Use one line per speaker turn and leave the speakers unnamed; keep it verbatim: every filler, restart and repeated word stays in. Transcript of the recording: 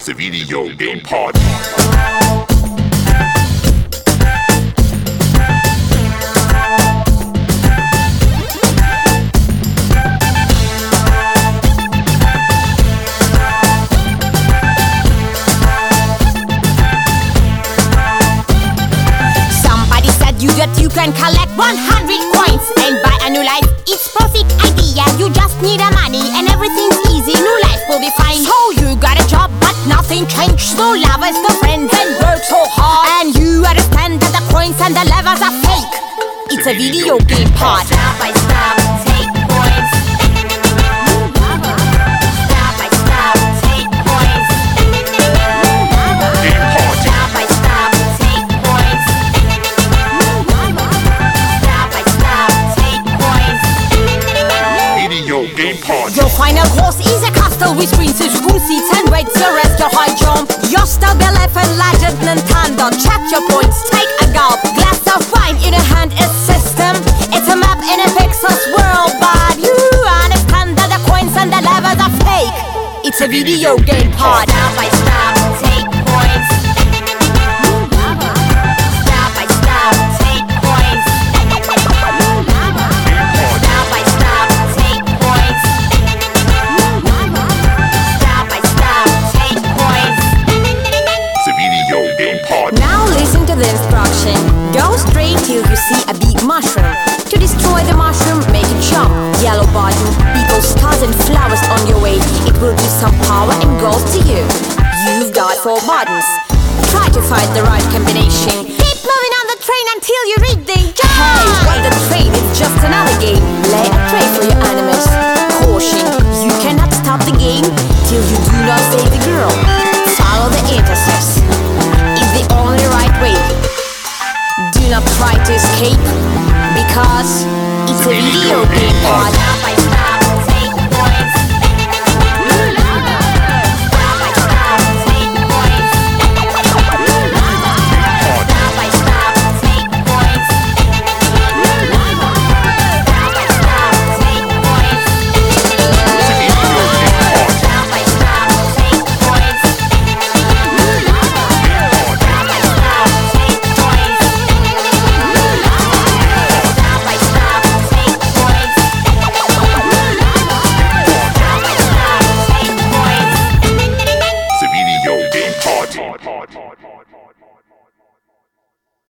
It's a video game pod.
Somebody said you that you can collect one hundred coins and buy a new life. It's perfect idea. You just need a money and everything's easy. New life will be fine. So you got a job, but nothing changed. No lovers, no friends, and work so hard. And you understand that the coins and the levers are fake. It's a video game pod. Stop by stop, take coins. Stop by stop, take coins. Stop by stop, take coins. Stop by stop, take coins.
Video game pod.
Your final course is a castle with screens, room seats, and rates the rest your high jump. Your star belief and legend Nintendo. Check your points, take a gulp. Glass of wine in a hand is system. It's a map in a pixels world, but you understand that the coins and the levers are fake. It's a video game pod. Stop by stop, take coins. Stop by stop, take coins. Stop by stop, take coins. Stop by stop, take coins.
It's a video game pod.
Now listen to the instruction. Go straight till you see a big mushroom. To destroy the mushroom, make it jump. Yellow button, people, stars and flowers on your way. It will give some power and gold to you. You've got four buttons. Try to find the right combination. Keep moving on the train until you reach the jump. Hey, wait, the train is just another game. Lay a tray for your animals. Caution, you cannot stop the game till you do not save the girl. Follow the intercepts. It's the only right way. Do not try to escape, because it's a video game pod.